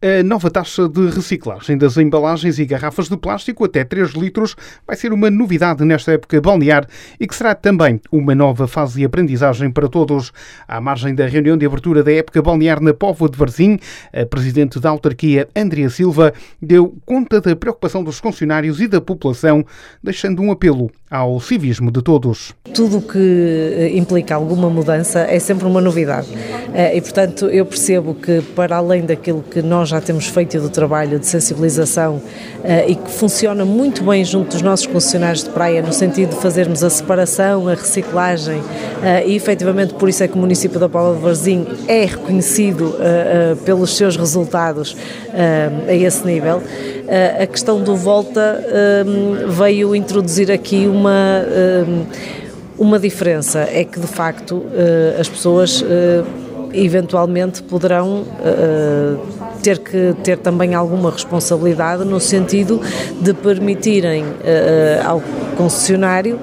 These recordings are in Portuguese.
A nova taxa de reciclagem das embalagens e garrafas de plástico até 3 litros vai ser uma novidade nesta época balnear e que será também uma nova fase de aprendizagem para todos. À margem da reunião de abertura da época balnear na Póvoa de Varzim, a presidente da autarquia, Andrea Silva, deu conta da preocupação dos funcionários e da população, deixando um apelo ao civismo de todos. Tudo o que implica alguma mudança é sempre uma novidade e, portanto, eu percebo que, para além daquilo que nós já temos feito do trabalho de sensibilização e que funciona muito bem junto dos nossos concessionários de praia, no sentido de fazermos a separação, a reciclagem e, efetivamente, por isso é que o município da Póvoa de Varzim é reconhecido pelos seus resultados a esse nível. A questão do Volta veio introduzir aqui uma diferença, é que de facto as pessoas eventualmente poderão ter que ter também alguma responsabilidade no sentido de permitirem ao concessionário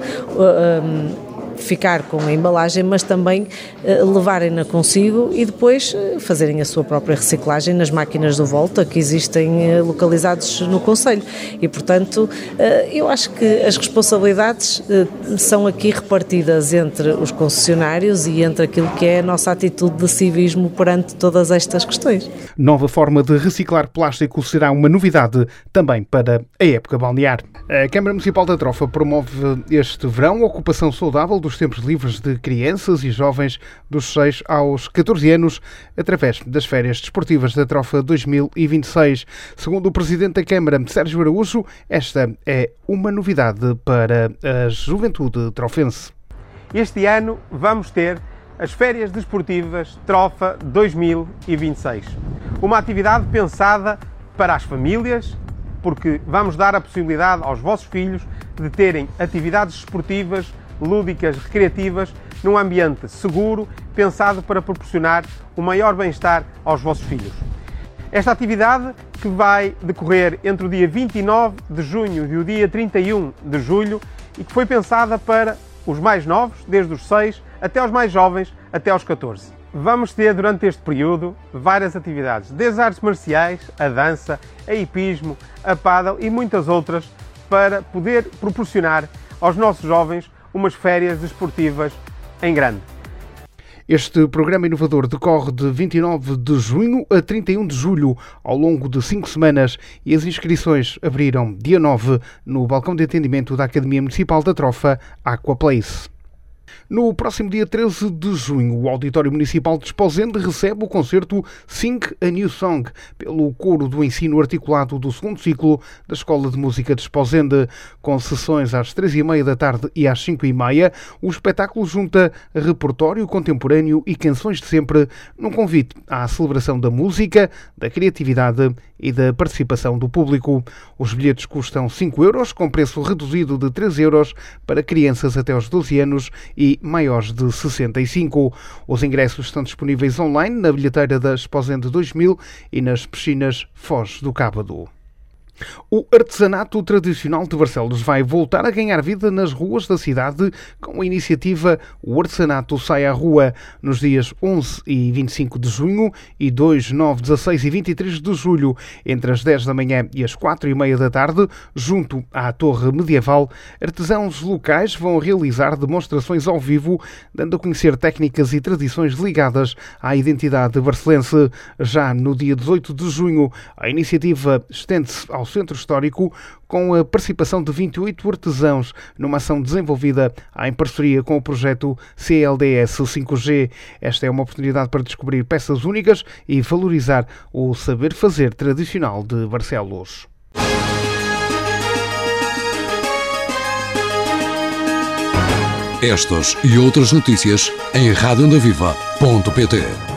ficar com a embalagem, mas também levarem-na consigo e depois fazerem a sua própria reciclagem nas máquinas do Volta que existem localizados no concelho. E, portanto, eu acho que as responsabilidades são aqui repartidas entre os concessionários e entre aquilo que é a nossa atitude de civismo perante todas estas questões. Nova forma de reciclar plástico será uma novidade também para a época balnear. A Câmara Municipal da Trofa promove este verão a ocupação saudável dos tempos livres de crianças e jovens dos 6 aos 14 anos através das férias desportivas da Trofa 2026. Segundo o Presidente da Câmara, Sérgio Araújo, esta é uma novidade para a juventude trofense. Este ano vamos ter as férias desportivas Trofa 2026. Uma atividade pensada para as famílias, porque vamos dar a possibilidade aos vossos filhos de terem atividades desportivas lúdicas, recreativas, num ambiente seguro, pensado para proporcionar o maior bem-estar aos vossos filhos. Esta atividade, que vai decorrer entre o dia 29 de junho e o dia 31 de julho, e que foi pensada para os mais novos, desde os 6 até os mais jovens, até aos 14. Vamos ter, durante este período, várias atividades, desde as artes marciais, a dança, a hipismo, a pádel e muitas outras, para poder proporcionar aos nossos jovens umas férias desportivas em grande. Este programa inovador decorre de 29 de junho a 31 de julho, ao longo de 5 semanas, e as inscrições abriram dia 9 no balcão de atendimento da Academia Municipal da Trofa, Aquaplace. No próximo dia 13 de junho, o Auditório Municipal de Esposende recebe o concerto Sing a New Song, pelo coro do ensino articulado do segundo ciclo da Escola de Música de Esposende. Com sessões às 3h30 da tarde e às 5h30, o espetáculo junta repertório contemporâneo e canções de sempre, num convite à celebração da música, da criatividade e da participação do público. Os bilhetes custam 5 euros, com preço reduzido de 3 euros para crianças até aos 12 anos e maiores de 65. Os ingressos estão disponíveis online na bilheteira da Esposende 2000 e nas piscinas Foz do Cábado. O artesanato tradicional de Barcelos vai voltar a ganhar vida nas ruas da cidade com a iniciativa O Artesanato Sai à Rua, nos dias 11 e 25 de junho e 2, 9, 16 e 23 de julho, entre as 10 da manhã e as 4h30 da tarde, junto à Torre Medieval. Artesãos locais vão realizar demonstrações ao vivo, dando a conhecer técnicas e tradições ligadas à identidade barcelense. Já no dia 18 de junho, a iniciativa estende-se ao Centro Histórico, com a participação de 28 artesãos, numa ação desenvolvida em parceria com o projeto CLDS 5G. Esta é uma oportunidade para descobrir peças únicas e valorizar o saber fazer tradicional de Barcelos. Estas e outras notícias em radioondaviva.pt.